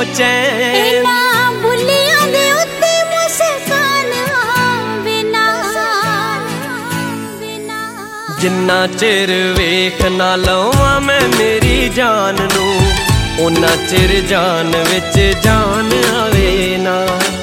ਚੈਨ। ਬੁੱਲੀਆਂ ਦੇ ਉੱਤੇ ਮੁਸਕਾਨ ਆਵੇ ਨਾ, ਜਿੰਨਾ ਚਿਰ ਵੇਖ ਨਾ ਲਵਾਂ ਮੈਂ ਮੇਰੀ ਜਾਨ ਨੂੰ, ਓਨਾ ਚਿਰ ਜਾਨ ਵਿੱਚ ਜਾਨ ਆਵੇ ਨਾ।